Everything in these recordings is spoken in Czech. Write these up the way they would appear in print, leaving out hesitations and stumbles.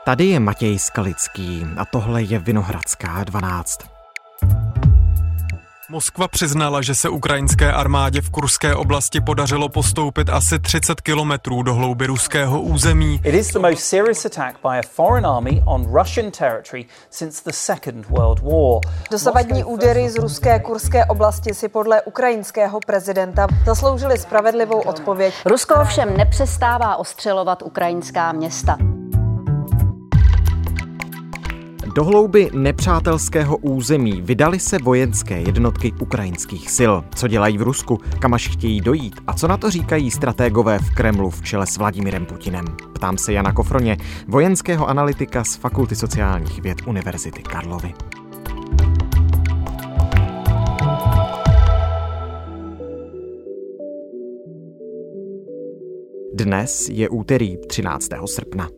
Tady je Matěj Skalický a tohle je Vinohradská 12. Moskva přiznala, že se ukrajinské armádě v Kurské oblasti podařilo postoupit asi 30 kilometrů do hlouby ruského území. It is the most serious attack by a foreign army on Russian territory since the Second World War. Dosavadní údery z ruské Kurské oblasti si podle ukrajinského prezidenta zasloužily spravedlivou odpověď. Rusko ovšem nepřestává ostřelovat ukrajinská města. Do hlouby nepřátelského území vydali se vojenské jednotky ukrajinských sil. Co dělají v Rusku, kam až chtějí dojít a co na to říkají stratégové v Kremlu v čele s Vladimirem Putinem? Ptám se Jana Kofroně, vojenského analytika z Fakulty sociálních věd Univerzity Karlovy. Dnes je úterý 13. srpna.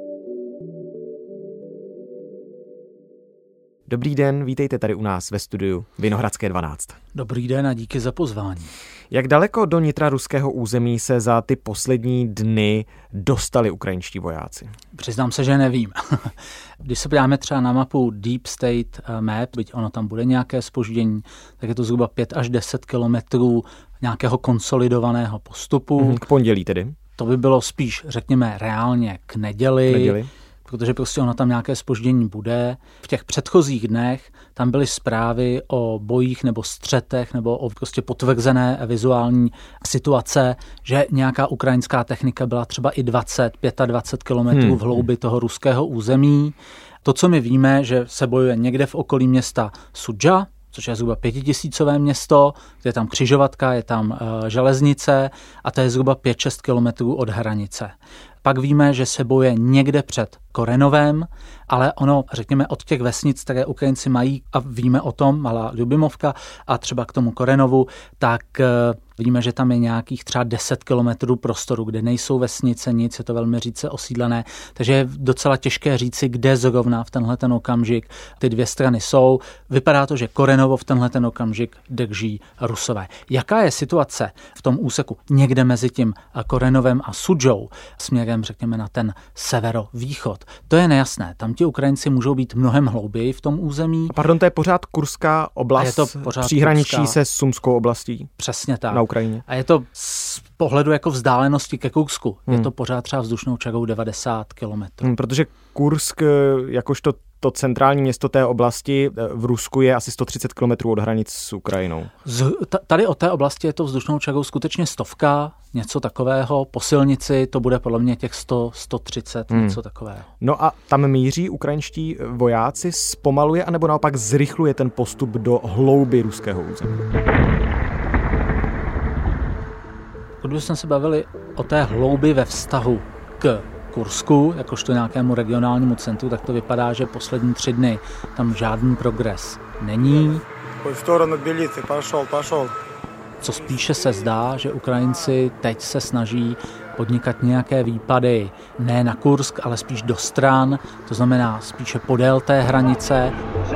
Dobrý den, vítejte tady u nás ve studiu Vinohradské 12. Dobrý den a díky za pozvání. Jak daleko do nitra ruského území se za ty poslední dny dostali ukrajinští vojáci? Přiznám se, že nevím. Když se podíváme třeba na mapu Deep State Map, byť ono tam bude nějaké zpoždění, tak je to zhruba 5 až 10 kilometrů nějakého konsolidovaného postupu. K pondělí tedy? To by bylo spíš, řekněme, reálně k neděli. Protože prostě ono tam nějaké zpoždění bude. V těch předchozích dnech tam byly zprávy o bojích nebo střetech nebo o prostě potvrzené vizuální situace, že nějaká ukrajinská technika byla třeba i 25 kilometrů v hloubi toho ruského území. To, co my víme, že se bojuje někde v okolí města Sudža, což je zhruba 5000 město, je tam křižovatka, je tam železnice a to je zhruba 5-6 kilometrů od hranice. Pak víme, že se bojuje někde před Korenovem, ale ono, řekněme, od těch vesnic, které Ukrajinci mají, a víme o tom, Malá Ljubimovka a třeba k tomu Korenovu, tak víme, že tam je nějakých třeba 10 kilometrů prostoru, kde nejsou vesnice, nic, je to velmi řídce osídlené, takže je docela těžké říci, kde zrovna v tenhle ten okamžik ty dvě strany jsou. Vypadá to, že Korenovo v tenhle ten okamžik drží Rusové. Jaká je situace v tom úseku někde mezi tím Korenovem a Sudžou, směrem, řekněme, na ten severovýchod? To je nejasné. Tam ti Ukrajinci můžou být mnohem hlouběji v tom území. Pardon, to je pořád Kurská oblast, je to pořád příhraničí Kurská, se Sumskou oblastí. Přesně tak. Na Ukrajině. A je to z pohledu jako vzdálenosti ke Kursku. Je to pořád třeba vzdušnou čarou 90 kilometrů. Protože Kursk, jakožto to centrální město té oblasti v Rusku, je asi 130 kilometrů od hranic s Ukrajinou. Tady od té oblasti je to vzdušnou čarou skutečně 100, něco takového. Po silnici to bude podle mě těch 100, 130, něco takového. No a tam míří ukrajinští vojáci, zpomaluje anebo naopak zrychluje ten postup do hlouby ruského území? Kdybychom se bavili o té hloubi ve vztahu k Kursku, jakožto nějakému regionálnímu centru, tak to vypadá, že poslední 3 dny tam žádný progres není. Co spíše se zdá, že Ukrajinci teď se snaží podnikat nějaké výpady ne na Kursk, ale spíš do stran, to znamená spíše podél té hranice.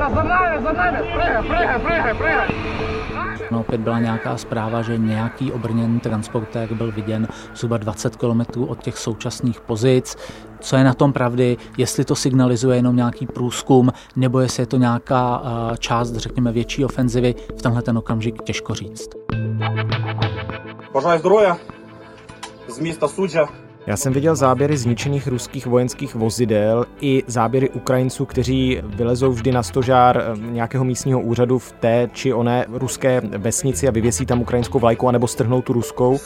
No, opět byla nějaká zpráva, že nějaký obrněný transportér byl viděn zhruba 20 kilometrů od těch současných pozic. Co je na tom pravdy, jestli to signalizuje jenom nějaký průzkum, nebo jestli je to nějaká část, řekněme, větší ofenzivy, v tenhle ten okamžik těžko říct. Бажаю здоров'я z města Sudža. Já jsem viděl záběry zničených ruských vojenských vozidel i záběry Ukrajinců, kteří vylezou vždy na stožár nějakého místního úřadu v té či oné ruské vesnici a vyvěsí tam ukrajinskou vlajku anebo strhnou tu ruskou.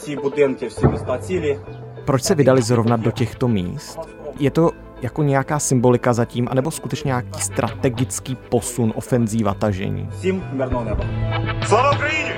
Proč se vydali zrovna do těchto míst? Je to jako nějaká symbolika zatím, anebo skutečně nějaký strategický posun, ofenzíva, tažení? Slava Ukrajině!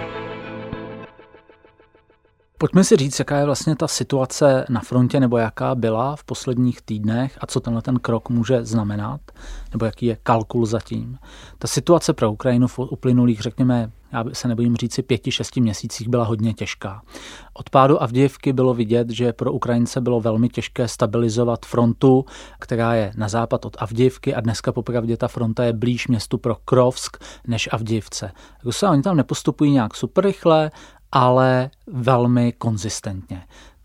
Pojďme si říct, jaká je vlastně ta situace na frontě, nebo jaká byla v posledních týdnech a co tenhle ten krok může znamenat, nebo jaký je kalkul zatím. Ta situace pro Ukrajinu v uplynulých, řekněme, já se nebojím říci 5-6 měsících byla hodně těžká. Od pádu Avdijivky bylo vidět, že pro Ukrajince bylo velmi těžké stabilizovat frontu, která je na západ od Avdijivky a dneska popravdě ta fronta je blíž městu Pokrovsk než Avdijivce. Rusové oni tam nepostupují nějak super rychle, ale velmi konzistentně.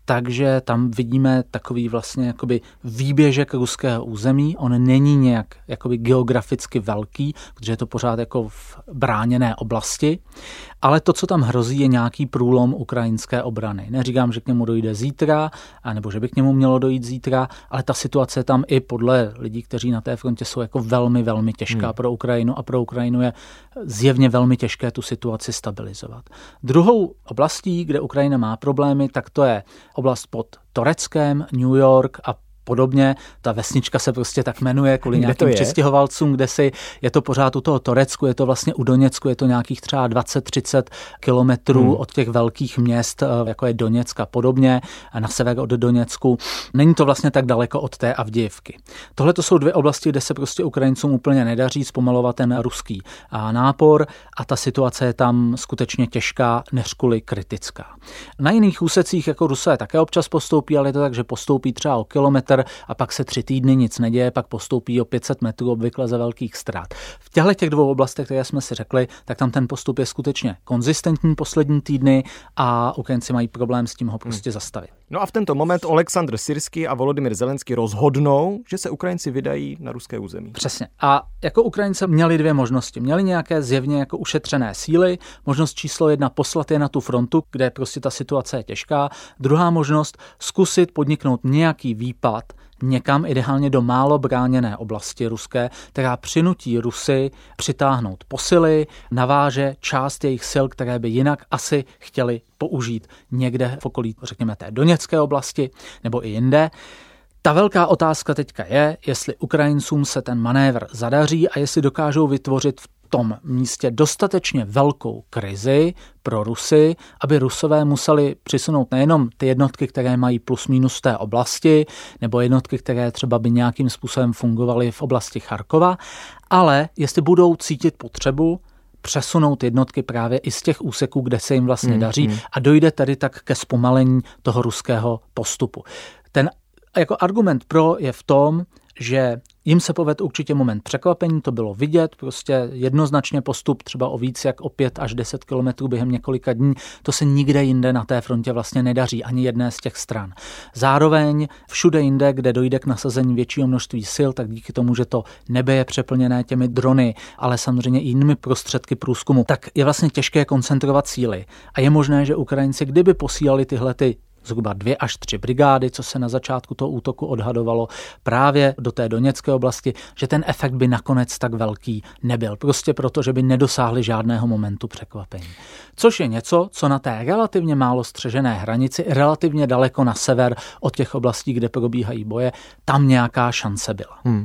takže tam vidíme takový vlastně jakoby výběžek ruského území. On není nějak jakoby geograficky velký, protože je to pořád jako v bráněné oblasti, ale to, co tam hrozí, je nějaký průlom ukrajinské obrany. Neříkám, že k němu dojde zítra, nebo že by k němu mělo dojít zítra, ale ta situace tam i podle lidí, kteří na té frontě jsou jako velmi, velmi těžká pro Ukrajinu a pro Ukrajinu je zjevně velmi těžké tu situaci stabilizovat. Druhou oblastí, kde Ukrajina má problémy, tak to je oblast pod Tureckem, New York a podobně. Ta vesnička se prostě tak jmenuje kvůli nějakým přistěhovalcům, kde si je to pořád u toho Turecku, je to vlastně u Doněcku, je to nějakých třeba 20-30 kilometrů od těch velkých měst, jako je Doněck a podobně, a na sever od Doněcku. Není to vlastně tak daleko od té Avdijivky. Tohle to jsou dvě oblasti, kde se prostě Ukrajincům úplně nedaří zpomalovat ten ruský nápor a ta situace je tam skutečně těžká, než kvůli kritická. Na jiných úsecích jako Rusové také občas postoupí, ale je to tak, že postoupí třeba o kilometr a pak se 3 týdny nic neděje, pak postoupí o 500 metrů obvykle za velkých ztrát. V těch dvou oblastech, které jsme si řekli, tak tam ten postup je skutečně konzistentní poslední týdny a Ukrajinci mají problém s tím ho prostě zastavit. No a v tento moment Oleksandr Syrský a Volodymyr Zelenský rozhodnou, že se Ukrajinci vydají na ruské území. Přesně. A jako Ukrajinci měli dvě možnosti. Měli nějaké zjevně jako ušetřené síly. Možnost číslo 1 poslat je na tu frontu, kde prostě ta situace je těžká. Druhá možnost zkusit podniknout nějaký výpad někam, ideálně do málo bráněné oblasti ruské, která přinutí Rusy přitáhnout posily, naváže část jejich sil, které by jinak asi chtěli použít někde v okolí, řekněme, té Doněcké oblasti nebo i jinde. Ta velká otázka teďka je, jestli Ukrajincům se ten manévr zadaří a jestli dokážou vytvořit v tom místě dostatečně velkou krizi pro Rusy, aby Rusové museli přisunout nejenom ty jednotky, které mají plus minus té oblasti, nebo jednotky, které třeba by nějakým způsobem fungovaly v oblasti Charkova, ale jestli budou cítit potřebu přesunout jednotky právě i z těch úseků, kde se jim vlastně daří a dojde tady tak ke zpomalení toho ruského postupu. Ten jako argument pro je v tom, že jim se povedl určitě moment překvapení, to bylo vidět, prostě jednoznačně postup třeba o víc jak o 5 až 10 kilometrů během několika dní, to se nikde jinde na té frontě vlastně nedaří, ani jedné z těch stran. Zároveň všude jinde, kde dojde k nasazení většího množství sil, tak díky tomu, že to nebe je přeplněné těmi drony, ale samozřejmě i jinými prostředky průzkumu, tak je vlastně těžké koncentrovat síly. A je možné, že Ukrajinci, kdyby posílali tyhle zhruba 2 až 3 brigády, co se na začátku toho útoku odhadovalo právě do té Doněcké oblasti, že ten efekt by nakonec tak velký nebyl. Prostě proto, že by nedosáhli žádného momentu překvapení. Což je něco, co na té relativně málo střežené hranici, relativně daleko na sever od těch oblastí, kde probíhají boje, tam nějaká šance byla.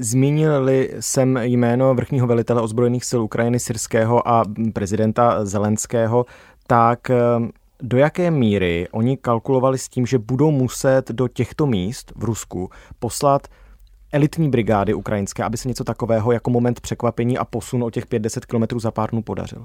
Zmínili jsem jméno vrchního velitele ozbrojených sil Ukrajiny Syrského a prezidenta Zelenského, tak do jaké míry oni kalkulovali s tím, že budou muset do těchto míst v Rusku poslat elitní brigády ukrajinské, aby se něco takového jako moment překvapení a posun o těch 5-10 kilometrů za pár dnů podařil?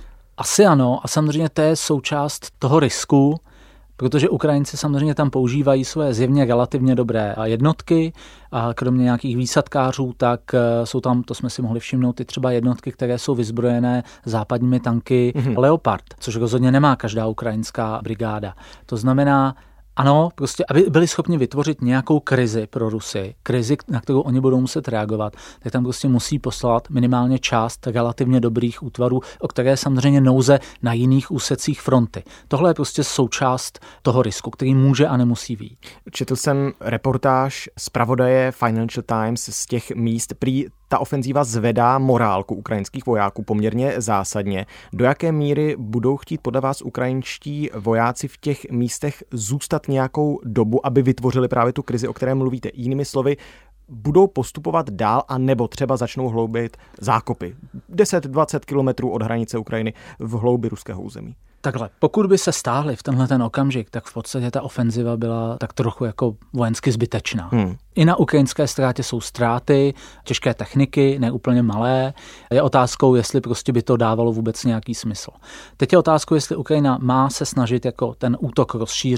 Asi ano a samozřejmě to je součást toho risku, protože Ukrajinci samozřejmě tam používají své zjevně relativně dobré jednotky a kromě nějakých výsadkářů, tak jsou tam, to jsme si mohli všimnout, i třeba jednotky, které jsou vyzbrojené západními tanky Leopard, což rozhodně nemá každá ukrajinská brigáda. To znamená, ano, prostě, aby byli schopni vytvořit nějakou krizi pro Rusy, krizi, na kterou oni budou muset reagovat, tak tam prostě musí poslat minimálně část relativně dobrých útvarů, o které samozřejmě nouze na jiných úsecích fronty. Tohle je prostě součást toho risku, který může a nemusí vyjít. Četl jsem reportáž zpravodaje Financial Times z těch míst, prý ta ofenzíva zvedá morálku ukrajinských vojáků poměrně zásadně. Do jaké míry budou chtít podle vás ukrajinští vojáci v těch místech zůstat nějakou dobu, aby vytvořili právě tu krizi, o které mluvíte? Jinými slovy, budou postupovat dál a nebo třeba začnou hloubit zákopy 10-20 kilometrů od hranice Ukrajiny v hloubi ruského území? Takhle, pokud by se stáhli v tenhle ten okamžik, tak v podstatě ta ofenziva byla tak trochu jako vojensky zbytečná. I na ukrajinské ztrátě jsou ztráty, těžké techniky, ne úplně malé. Je otázkou, jestli prostě by to dávalo vůbec nějaký smysl. Teď je otázkou, jestli Ukrajina má se snažit jako ten útok rozšířit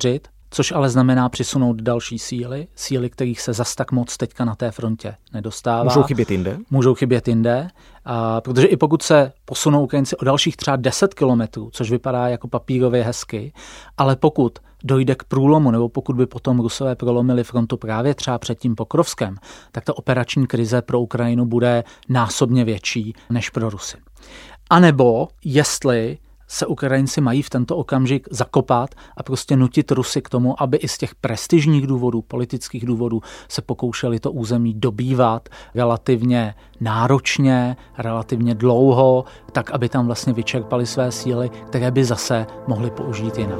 což ale znamená přisunout další síly, kterých se zas tak moc teďka na té frontě nedostává. Můžou chybět jinde, protože i pokud se posunou Ukrajinci o dalších třeba 10 kilometrů, což vypadá jako papírově hezky, ale pokud dojde k průlomu, nebo pokud by potom Rusové prolomili frontu právě třeba před tím Pokrovskem, tak ta operační krize pro Ukrajinu bude násobně větší než pro Rusy. A nebo jestli se Ukrajinci mají v tento okamžik zakopat a prostě nutit Rusy k tomu, aby i z těch prestižních důvodů, politických důvodů se pokoušeli to území dobývat relativně náročně, relativně dlouho, tak aby tam vlastně vyčerpali své síly, které by zase mohli použít jinak.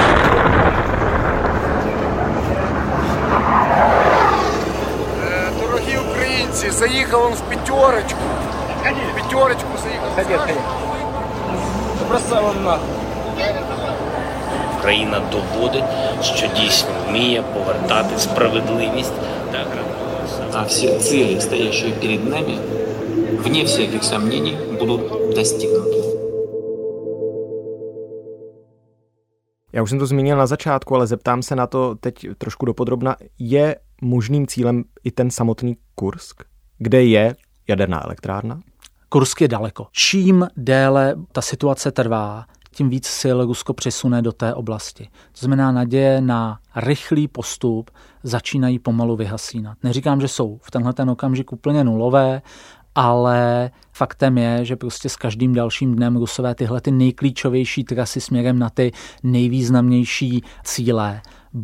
Дорогі українці, заїхав він в п'ятерочку. В п'ятерочку заїхав. Україна доводить, що дійсно вміє повертати справедливість та громадянство. А все цели, стоящие перед нами, вне всяких сомнений, будут достигнуты. Já už jsem to zmínil na začátku, ale zeptám se na to teď trošku dopodrobna. Je možným cílem i ten samotný Kursk, kde je jaderná elektrárna? Kursk je daleko. Čím déle ta situace trvá, tím víc sil Rusko přesune do té oblasti. To znamená, naděje na rychlý postup začínají pomalu vyhasínat. Neříkám, že jsou v tenhle ten okamžik úplně nulové, ale faktem je, že prostě s každým dalším dnem Rusové tyhle ty nejklíčovější trasy směrem na ty nejvýznamnější cíle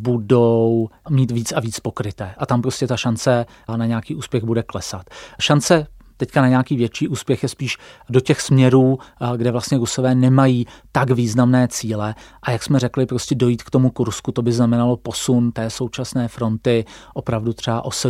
budou mít víc a víc pokryté. A tam prostě ta šance na nějaký úspěch bude klesat. Šance teďka na nějaký větší úspěch je spíš do těch směrů, kde vlastně Rusové nemají tak významné cíle. A jak jsme řekli, prostě dojít k tomu Kursku, to by znamenalo posun té současné fronty opravdu třeba o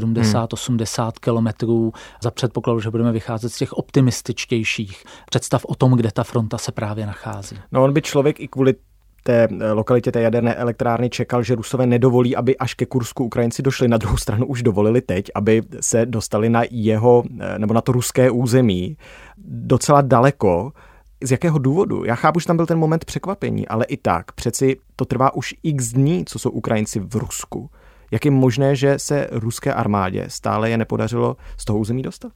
70-80 kilometrů za předpokladu, že budeme vycházet z těch optimističtějších představ o tom, kde ta fronta se právě nachází. No on by člověk i kvůli té lokalitě té jaderné elektrárny čekal, že Rusové nedovolí, aby až ke Kursku Ukrajinci došli. Na druhou stranu už dovolili teď, aby se dostali na jeho, nebo na to ruské území docela daleko. Z jakého důvodu? Já chápu, že tam byl ten moment překvapení, ale i tak. Přeci to trvá už x dní, co jsou Ukrajinci v Rusku. Jak je možné, že se ruské armádě stále je nepodařilo z toho území dostat?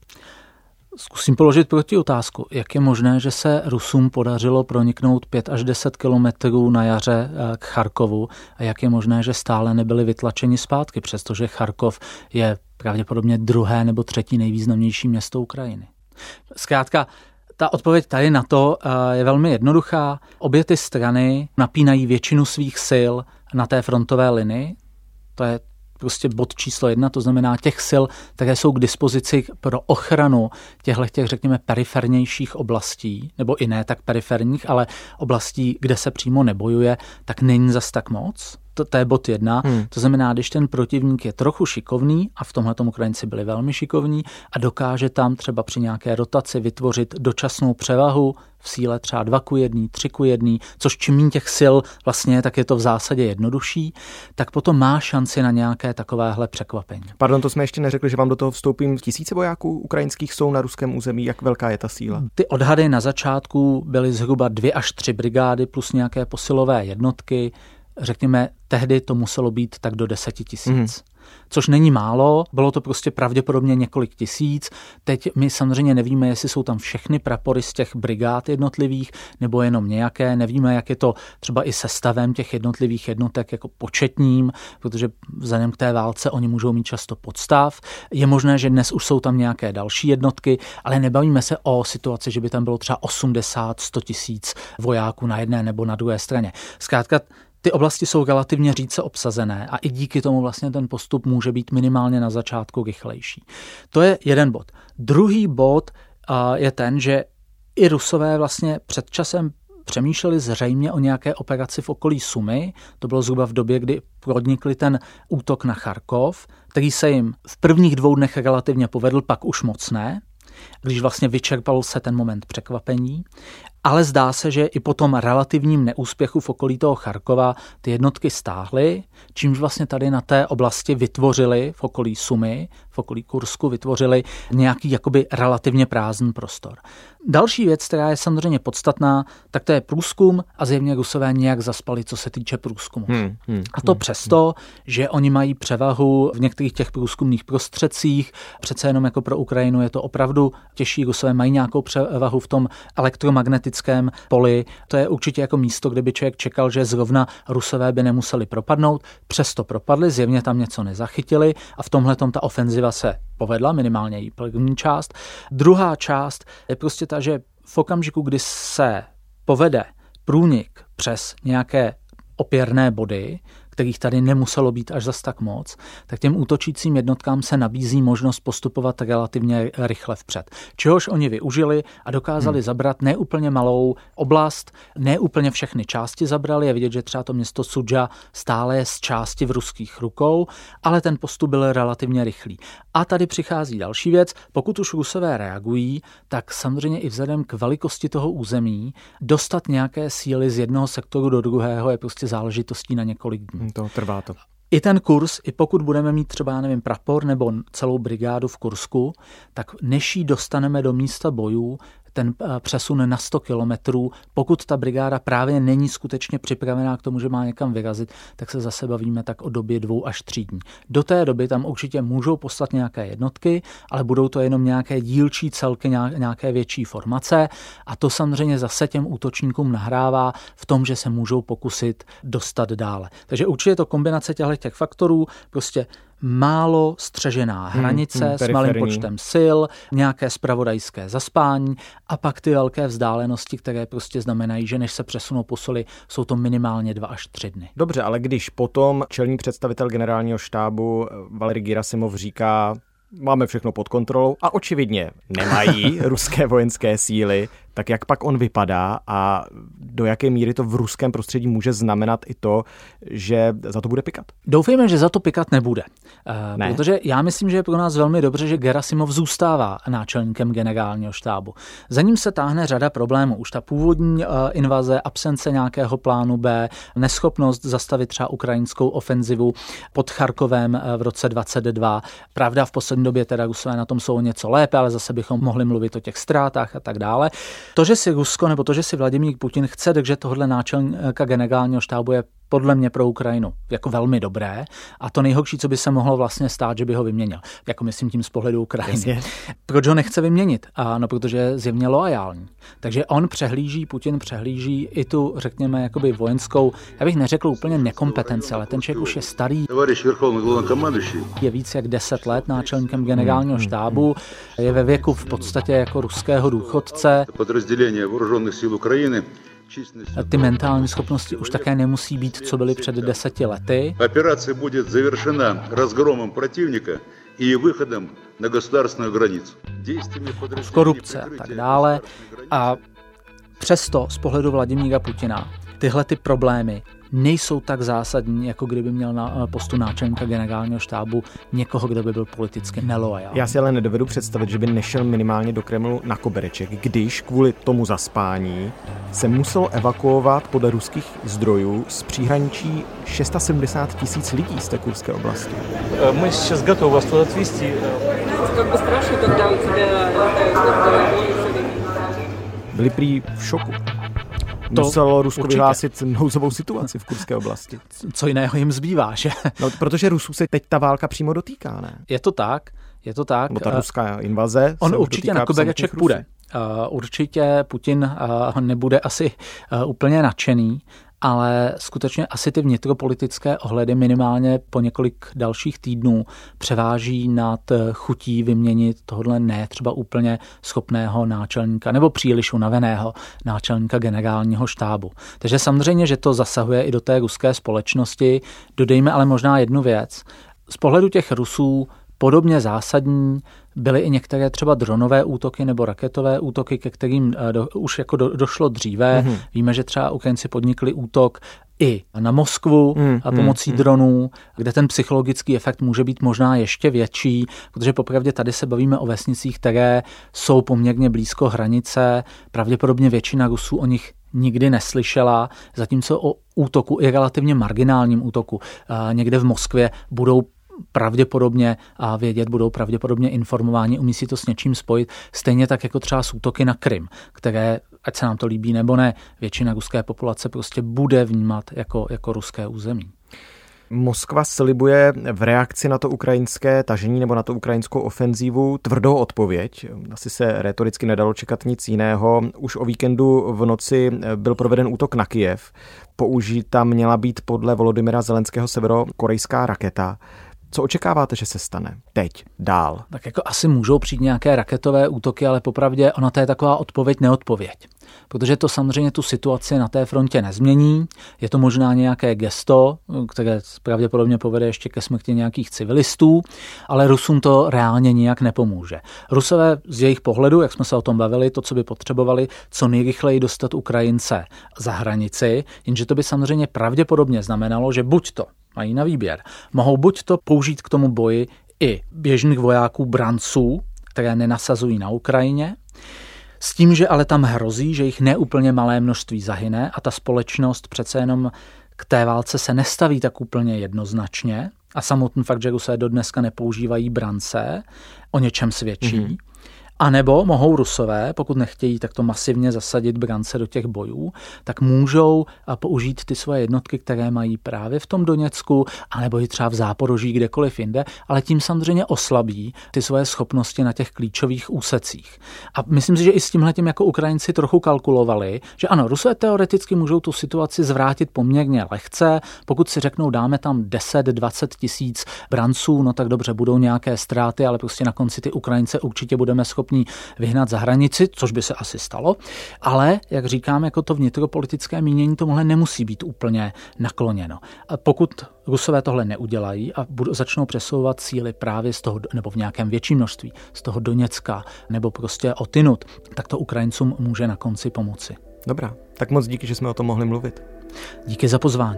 Zkusím položit protiotázku. Jak je možné, že se Rusům podařilo proniknout 5 až 10 kilometrů na jaře k Charkovu a jak je možné, že stále nebyli vytlačeni zpátky, přestože Charkov je pravděpodobně druhé nebo třetí nejvýznamnější město Ukrajiny? Zkrátka, ta odpověď tady na to je velmi jednoduchá. Obě ty strany napínají většinu svých sil na té frontové linii. To je prostě bod číslo 1, to znamená těch sil, které jsou k dispozici pro ochranu těchto, řekněme, perifernějších oblastí, nebo i ne tak periferních, ale oblastí, kde se přímo nebojuje, tak není zas tak moc. To je bod 1. To znamená, když ten protivník je trochu šikovný, a v tomhletom Ukrajinci byli velmi šikovní, a dokáže tam třeba při nějaké rotaci vytvořit dočasnou převahu v síle třeba 2:1, 3:1, což čím méně těch sil vlastně, tak je to v zásadě jednodušší, tak potom má šanci na nějaké takovéhle překvapení. Pardon, to jsme ještě neřekli, že vám do toho vstoupím tisíce vojáků ukrajinských jsou na ruském území. Jak velká je ta síla? Ty odhady na začátku byly zhruba 2 až 3 brigády plus nějaké posilové jednotky. Řekněme, tehdy to muselo být tak do 10 000. Což není málo, bylo to prostě pravděpodobně několik tisíc. Teď my samozřejmě nevíme, jestli jsou tam všechny prapory z těch brigád jednotlivých, nebo jenom nějaké. Nevíme, jak je to třeba i sestavem těch jednotlivých jednotek jako početním, protože vzhledem k té válce oni můžou mít často podstav. Je možné, že dnes už jsou tam nějaké další jednotky, ale nebavíme se o situaci, že by tam bylo třeba 80-100 tisíc vojáků na jedné nebo na druhé straně. Zkrátka, ty oblasti jsou relativně řídce obsazené a i díky tomu vlastně ten postup může být minimálně na začátku rychlejší. To je jeden bod. Druhý bod je ten, že i Rusové vlastně před časem přemýšleli zřejmě o nějaké operaci v okolí Sumy. To bylo zhruba v době, kdy podnikli ten útok na Charkov, který se jim v prvních 2 dnech relativně povedl, pak už moc ne, když vlastně vyčerpal se ten moment překvapení. Ale zdá se, že i po tom relativním neúspěchu v okolí toho Charkova ty jednotky stáhly, čímž vlastně tady na té oblasti vytvořili v okolí Sumy, v okolí Kursku vytvořili nějaký jakoby relativně prázdný prostor. Další věc, která je samozřejmě podstatná, tak to je průzkum a zjevně Rusové nějak zaspali, co se týče průzkumu. A to přesto, že oni mají převahu v některých těch průzkumných prostředcích, přece jenom jako pro Ukrajinu je to opravdu těžší, Rusové mají nějakou převahu v tom elektromagnetickém poli. To je určitě jako místo, kde by člověk čekal, že zrovna Rusové by nemuseli propadnout, přesto propadli, zjevně tam něco nezachytili a v tomhletom ta ofenziva se povedla, minimálně její první část. Druhá část je prostě ta, že v okamžiku, kdy se povede průnik přes nějaké opěrné body, kterých tady nemuselo být až zas tak moc, tak těm útočícím jednotkám se nabízí možnost postupovat relativně rychle vpřed. Čehož oni využili a dokázali zabrat neúplně malou oblast, neúplně všechny části zabrali. Je vidět, že třeba to město Sudža stále je z části v ruských rukou, ale ten postup byl relativně rychlý. A tady přichází další věc. Pokud už Rusové reagují, tak samozřejmě i vzhledem k velikosti toho území dostat nějaké síly z jednoho sektoru do druhého je prostě záležitostí na několik dní. To trvá to. I ten kurz, i pokud budeme mít třeba, prapor nebo celou brigádu v Kursku, tak než ji dostaneme do místa bojů, ten přesun na 100 kilometrů, pokud ta brigáda právě není skutečně připravená k tomu, že má někam vyrazit, tak se zase bavíme tak o době 2 až 3 dní. Do té doby tam určitě můžou poslat nějaké jednotky, ale budou to jenom nějaké dílčí celky, nějaké větší formace a to samozřejmě zase těm útočníkům nahrává v tom, že se můžou pokusit dostat dále. Takže určitě je to kombinace těch faktorů, prostě málo střežená hranice s malým počtem sil, nějaké zpravodajské zaspání a pak ty velké vzdálenosti, které prostě znamenají, že než se přesunou posily, jsou to minimálně 2 až 3 dny. Dobře, ale když potom čelní představitel generálního štábu Valerij Gerasimov říká, máme všechno pod kontrolou a očividně nemají ruské vojenské síly, tak jak pak on vypadá a do jaké míry to v ruském prostředí může znamenat i to, že za to bude pikat? Doufejme, že za to pikat nebude. Protože já myslím, že je pro nás velmi dobře, že Gerasimov zůstává náčelníkem generálního štábu. Za ním se táhne řada problémů. Už ta původní invaze, absence nějakého plánu B, neschopnost zastavit třeba ukrajinskou ofenzivu pod Charkovem v roce 2022. Pravda, v poslední době teda Rusové na tom jsou něco lépe, ale zase bychom mohli mluvit o těch ztrátách a tak dále. To, že si Rusko nebo to, že si Vladimír Putin chce držet tohle náčelníka generálního štábu, je podle mě pro Ukrajinu jako velmi dobré a to nejhorší, co by se mohlo vlastně stát, že by ho vyměnil. Jako myslím tím z pohledu Ukrajiny. Jasně. Proč ho nechce vyměnit? No, protože je zjevně loajální. Takže Putin přehlíží i tu, řekněme, jakoby vojenskou, já bych neřekl úplně nekompetenci, ale ten člověk už je starý. Je víc jak 10 let náčelníkem generálního štábu, je ve věku v podstatě jako ruského důchodce. Ty mentální schopnosti už také nemusí být, co byly před 10 lety. Operace bude završena rozgromem protivníka i východem na государственную границу. V korupce a tak dále. A přesto z pohledu Vladimíra Putina tyhle ty problémy nejsou tak zásadní, jako kdyby měl na postu náčelníka generálního štábu někoho, kdo by byl politicky neloajální. Já si ale nedovedu představit, že by nešel minimálně do Kremlu na kobereček, když kvůli tomu zaspání se muselo evakuovat podle ruských zdrojů z příhraničí 670 000 lidí z té kurské oblasti. My сейчас готовы vás туда отвезти. Как бы страшно, когда у тебя byli prý v šoku. Muselo Rusko vyhlásit nouzovou situaci v kurské oblasti. Co jiného jim zbývá, že? No, protože Rusů se teď ta válka přímo dotýká, ne? Je to tak. No, ta ruská invaze. On určitě na kobereček půjde. Určitě Putin nebude asi úplně nadšený, ale skutečně asi ty vnitropolitické ohledy minimálně po několik dalších týdnů převáží nad chutí vyměnit tohle ne třeba úplně schopného náčelníka nebo příliš unaveného náčelníka generálního štábu. Takže samozřejmě, že to zasahuje i do té ruské společnosti. Dodejme ale možná jednu věc. Z pohledu těch Rusů podobně zásadní byly i některé třeba dronové útoky nebo raketové útoky, ke kterým už jako došlo dříve. Víme, že třeba Ukrajinci podnikli útok i na Moskvu pomocí dronů, kde ten psychologický efekt může být možná ještě větší, protože popravdě tady se bavíme o vesnicích, které jsou poměrně blízko hranice. Pravděpodobně většina Rusů o nich nikdy neslyšela, zatímco o útoku, i relativně marginálním útoku, někde v Moskvě budou pravděpodobně vědět, budou pravděpodobně informováni, umí si to s něčím spojit, stejně tak jako třeba s útoky na Krym, které, ať se nám to líbí nebo ne, většina ruské populace prostě bude vnímat jako ruské území. Moskva slibuje v reakci na to ukrajinské tažení nebo na tu ukrajinskou ofenzívu tvrdou odpověď. Asi se rétoricky nedalo čekat nic jiného. Už o víkendu v noci byl proveden útok na Kyjev. Použita měla být podle Volodymyra Zelenského severokorejská raketa. Co očekáváte, že se stane teď, dál? Tak jako asi můžou přijít nějaké raketové útoky, ale popravdě ona to je taková odpověď. Protože to samozřejmě tu situaci na té frontě nezmění. Je to možná nějaké gesto, které pravděpodobně povede ještě ke smrti nějakých civilistů, ale Rusům to reálně nijak nepomůže. Rusové z jejich pohledu, jak jsme se o tom bavili, to, co by potřebovali, co nejrychleji dostat Ukrajince za hranici, jenže to by samozřejmě pravděpodobně znamenalo, že buď to mají na výběr, mohou buď to použít k tomu boji i běžných vojáků branců, které nenasazují na Ukrajině, s tím, že ale tam hrozí, že jich neúplně malé množství zahyne a ta společnost přece jenom k té válce se nestaví tak úplně jednoznačně a samotný fakt, že Rusé do dneska nepoužívají brance, o něčem svědčí. A nebo mohou Rusové, pokud nechtějí takto masivně zasadit brance do těch bojů, tak můžou použít ty svoje jednotky, které mají právě v tom Doněcku, anebo i třeba v Záporoží, kdekoliv jinde, ale tím samozřejmě oslabí ty svoje schopnosti na těch klíčových úsecích. A myslím si, že i s tímhletím jako Ukrajinci trochu kalkulovali, že ano, Rusové teoreticky můžou tu situaci zvrátit poměrně lehce, pokud si řeknou, dáme tam 10-20 tisíc branců, no tak dobře, budou nějaké ztráty, ale prostě na konci ty Ukrajince určitě budeme schopni vyhnat za hranici, což by se asi stalo, ale, jak říkám, jako to vnitropolitické mínění tomuhle nemusí být úplně nakloněno. A pokud Rusové tohle neudělají a začnou přesouvat síly právě z toho, nebo v nějakém větším množství, z toho Doněcka, nebo prostě odinut, tak to Ukrajincům může na konci pomoci. Dobrá, tak moc díky, že jsme o tom mohli mluvit. Díky za pozvání.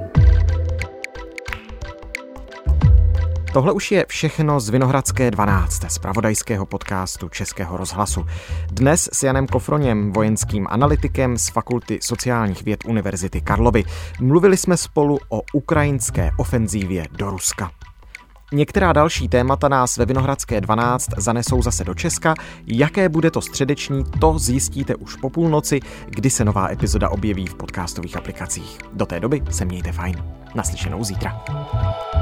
Tohle už je všechno z Vinohradské 12, zpravodajského podcastu Českého rozhlasu. Dnes s Janem Kofroněm, vojenským analytikem z Fakulty sociálních věd Univerzity Karlovy. Mluvili jsme spolu o ukrajinské ofenzívě do Ruska. Některá další témata nás ve Vinohradské 12 zanesou zase do Česka. Jaké bude to středeční, to zjistíte už po půlnoci, kdy se nová epizoda objeví v podcastových aplikacích. Do té doby se mějte fajn. Naslyšenou zítra.